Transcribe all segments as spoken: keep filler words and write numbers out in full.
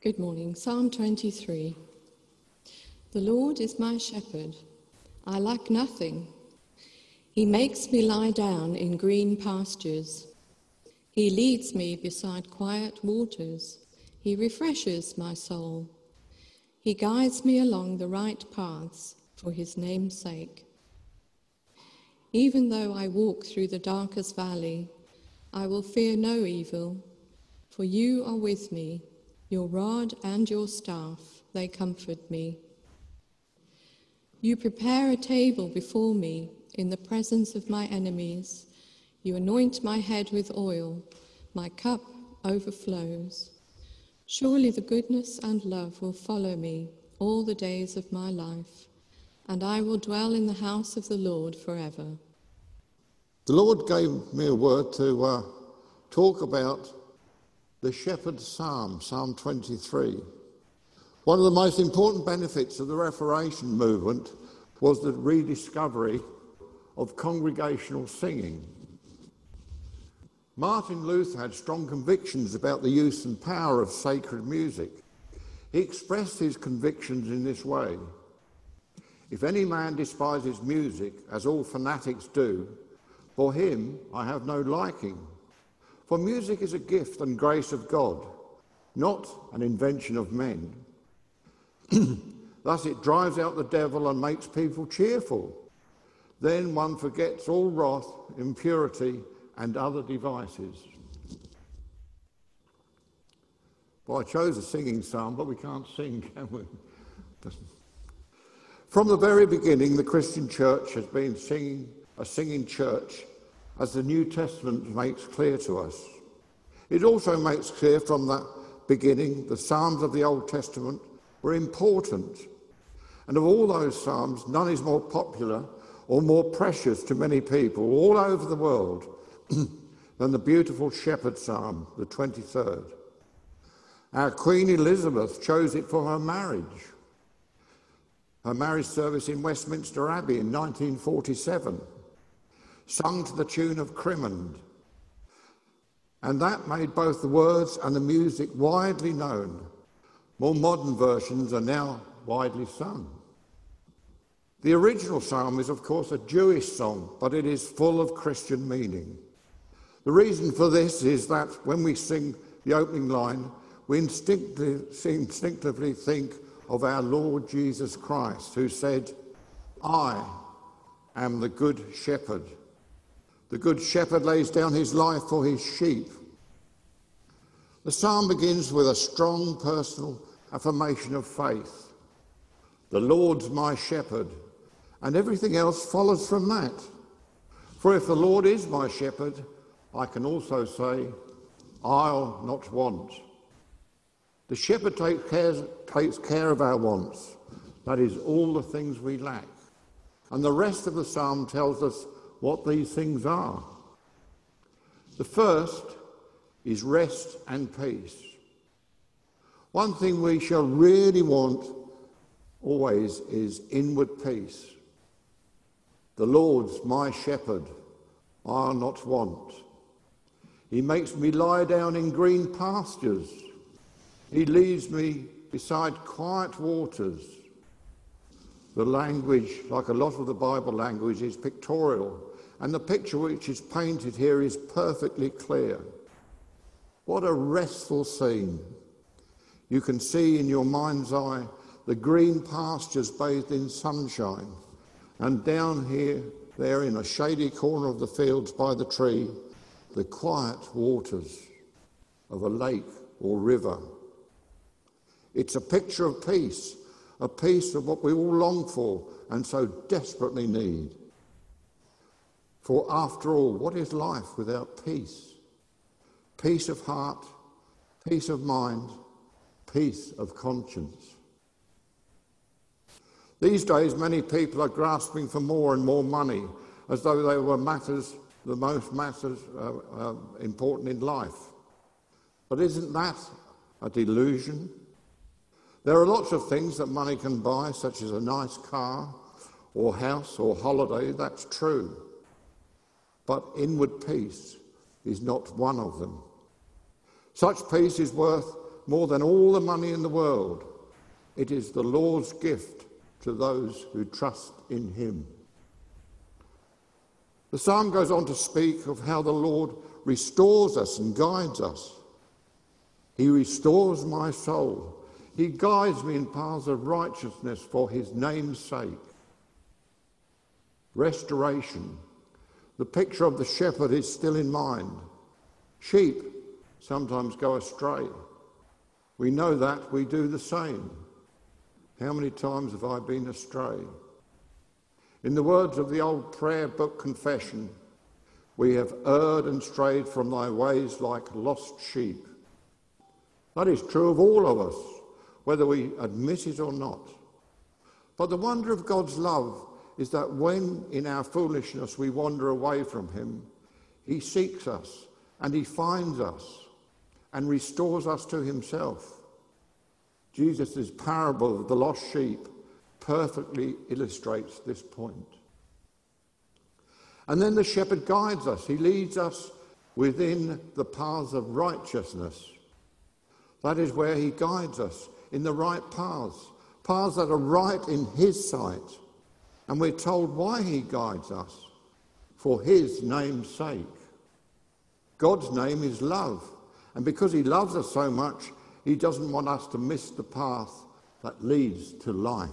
Good morning. Psalm twenty-three. The Lord is my shepherd. I lack nothing. He makes me lie down in green pastures. He leads me beside quiet waters. He refreshes my soul. He guides me along the right paths for his name's sake. Even though I walk through the darkest valley, I will fear no evil, for you are with me. Your rod and your staff, they comfort me. You prepare a table before me in the presence of my enemies. You anoint my head with oil. My cup overflows. Surely the goodness and love will follow me all the days of my life, and I will dwell in the house of the Lord forever. The Lord gave me a word to uh, talk about the Shepherd's Psalm, Psalm twenty-three. One of the most important benefits of the Reformation movement was the rediscovery of congregational singing. Martin Luther had strong convictions about the use and power of sacred music. He expressed his convictions in this way: "If any man despises music, as all fanatics do, for him I have no liking. For music is a gift and grace of God, not an invention of men. Thus it drives out the devil and makes people cheerful. Then one forgets all wrath, impurity, and other devices." Well, I chose a singing psalm, but we can't sing, can we? From the very beginning, the Christian church has been singing, a singing church, as the New Testament makes clear to us. It also makes clear from the beginning the Psalms of the Old Testament were important. And of all those Psalms, none is more popular or more precious to many people all over the world than the beautiful Shepherd Psalm, the twenty-third. Our Queen Elizabeth chose it for her marriage. Her marriage service in Westminster Abbey in nineteen forty-seven. Sung to the tune of Crimond, and that made both the words and the music widely known. More modern versions are now widely sung. The original psalm is, of course, a Jewish song, but it is full of Christian meaning. The reason for this is that when we sing the opening line, we instinctively, instinctively think of our Lord Jesus Christ, who said, "I am the good shepherd. The good shepherd lays down his life for his sheep." The psalm begins with a strong personal affirmation of faith. The Lord's my shepherd, and everything else follows from that. For if the Lord is my shepherd, I can also say, I'll not want. The shepherd takes care, takes care of our wants, that is, all the things we lack. And the rest of the psalm tells us what these things are. The first is rest and peace. One thing we shall really want always is inward peace. The Lord's my shepherd, I'll not want. He makes me lie down in green pastures. He leads me beside quiet waters. The language, like a lot of the Bible language, is pictorial, and the picture which is painted here is perfectly clear. What a restful scene. You can see in your mind's eye the green pastures bathed in sunshine, and down here, there in a shady corner of the fields by the tree, the quiet waters of a lake or river. It's a picture of peace, a piece of what we all long for and so desperately need. For after all, what is life without peace? Peace of heart, peace of mind, peace of conscience. These days, many people are grasping for more and more money, as though they were matters, the most matters uh, uh, important in life. But isn't that a delusion? There are lots of things that money can buy, such as a nice car or house or holiday. That's true. But inward peace is not one of them. Such peace is worth more than all the money in the world. It is the Lord's gift to those who trust in him. The psalm goes on to speak of how the Lord restores us and guides us. He restores my soul. He guides me in paths of righteousness for his name's sake. Restoration. The picture of the shepherd is still in mind. Sheep sometimes go astray. We know that, we do the same. How many times have I been astray? In the words of the old prayer book confession, we have erred and strayed from thy ways like lost sheep. That is true of all of us, whether we admit it or not. But the wonder of God's love is that when in our foolishness we wander away from him, he seeks us and he finds us and restores us to himself. Jesus' parable of the lost sheep perfectly illustrates this point. And then the shepherd guides us. He leads us within the paths of righteousness. That is where he guides us, in the right paths, paths that are right in his sight. And we're told why he guides us, for his name's sake. God's name is love. And because he loves us so much, he doesn't want us to miss the path that leads to life.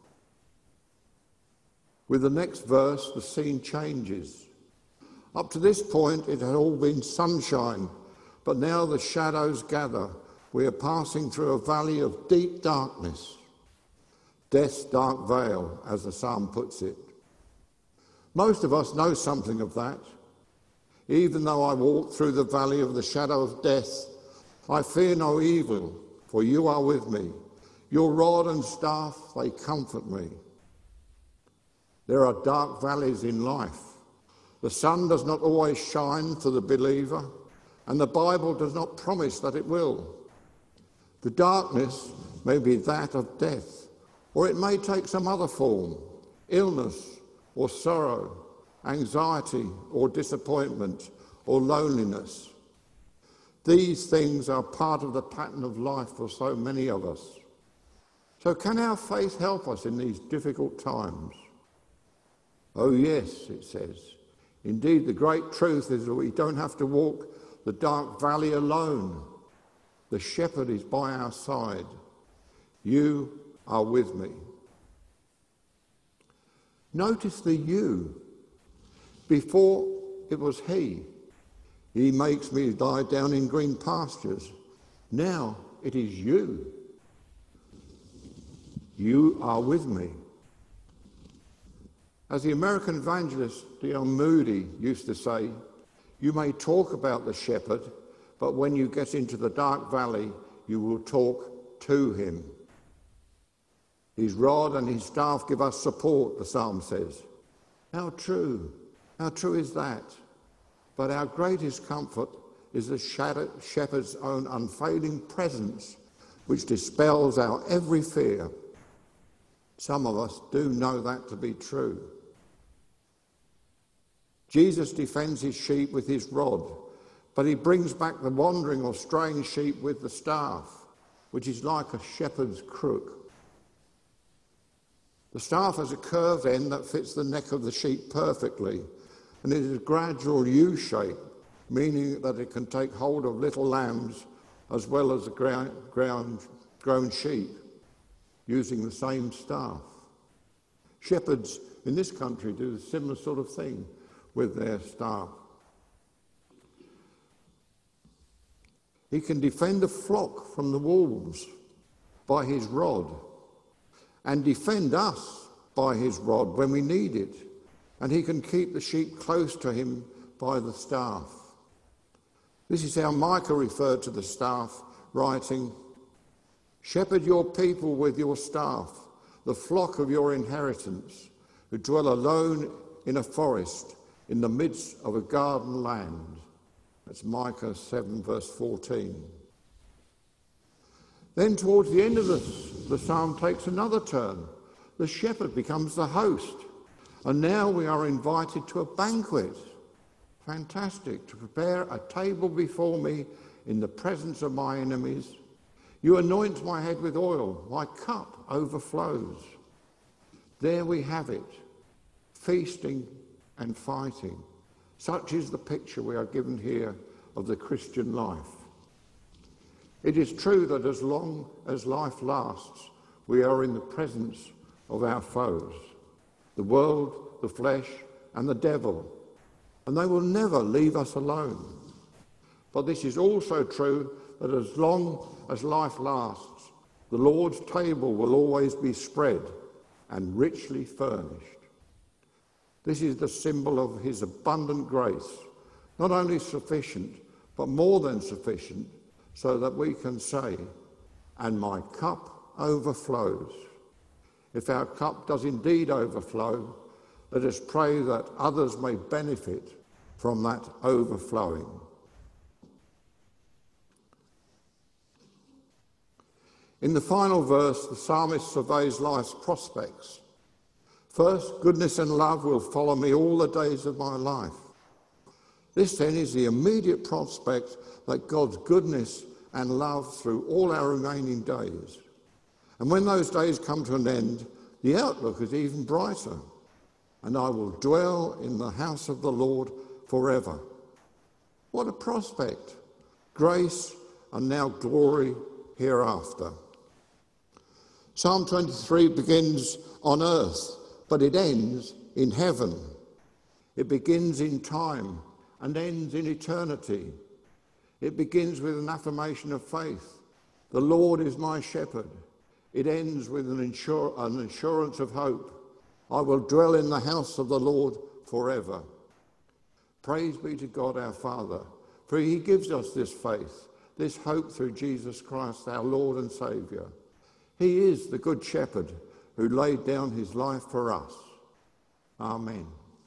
With the next verse, the scene changes. Up to this point, it had all been sunshine, but now the shadows gather. We are passing through a valley of deep darkness. Death's dark veil, as the psalm puts it. Most of us know something of that. Even though I walk through the valley of the shadow of death, I fear no evil, for you are with me. Your rod and staff, they comfort me. There are dark valleys in life. The sun does not always shine for the believer, and the Bible does not promise that it will. The darkness may be that of death, or it may take some other form, illness or sorrow, anxiety or disappointment or loneliness. These things are part of the pattern of life for so many of us. So can our faith help us in these difficult times? Oh yes, it says. Indeed, the great truth is that we don't have to walk the dark valley alone. The shepherd is by our side. You are with me. Notice the you. Before it was he. He makes me lie down in green pastures. Now it is you. You are with me. As the American evangelist D L Moody used to say, you may talk about the shepherd, but when you get into the dark valley, you will talk to him. His rod and his staff give us support, the psalm says. How true, how true is that? But our greatest comfort is the shepherd's own unfailing presence, which dispels our every fear. Some of us do know that to be true. Jesus defends his sheep with his rod, but he brings back the wandering or straying sheep with the staff, which is like a shepherd's crook. The staff has a curved end that fits the neck of the sheep perfectly, and it is a gradual U-shape, meaning that it can take hold of little lambs as well as the ground, ground, grown sheep, using the same staff. Shepherds in this country do a similar sort of thing with their staff. He can defend the flock from the wolves by his rod, and defend us by his rod when we need it. And he can keep the sheep close to him by the staff. This is how Micah referred to the staff, writing, "Shepherd your people with your staff, the flock of your inheritance, who dwell alone in a forest, in the midst of a garden land." That's Micah seven, verse fourteen. Then towards the end of the, the psalm takes another turn. The shepherd becomes the host. And now we are invited to a banquet. Fantastic. To prepare a table before me in the presence of my enemies. You anoint my head with oil, my cup overflows. There we have it, feasting and fighting. Such is the picture we are given here of the Christian life. It is true that as long as life lasts, we are in the presence of our foes, the world, the flesh, and the devil, and they will never leave us alone. But this is also true that as long as life lasts, the Lord's table will always be spread and richly furnished. This is the symbol of his abundant grace, not only sufficient, but more than sufficient, so that we can say, and my cup overflows. If our cup does indeed overflow, let us pray that others may benefit from that overflowing. In the final verse, the psalmist surveys life's prospects. First, goodness and love will follow me all the days of my life. This then is the immediate prospect that God's goodness and love through all our remaining days. And when those days come to an end, the outlook is even brighter. And I will dwell in the house of the Lord forever. What a prospect! Grace and now glory hereafter. Psalm twenty-three begins on earth, but it ends in heaven. It begins in time and ends in eternity. It begins with an affirmation of faith. The Lord is my shepherd. It ends with an, insur- an assurance of hope. I will dwell in the house of the Lord forever. Praise be to God our Father, for he gives us this faith, this hope through Jesus Christ, our Lord and Saviour. He is the good shepherd who laid down his life for us. Amen.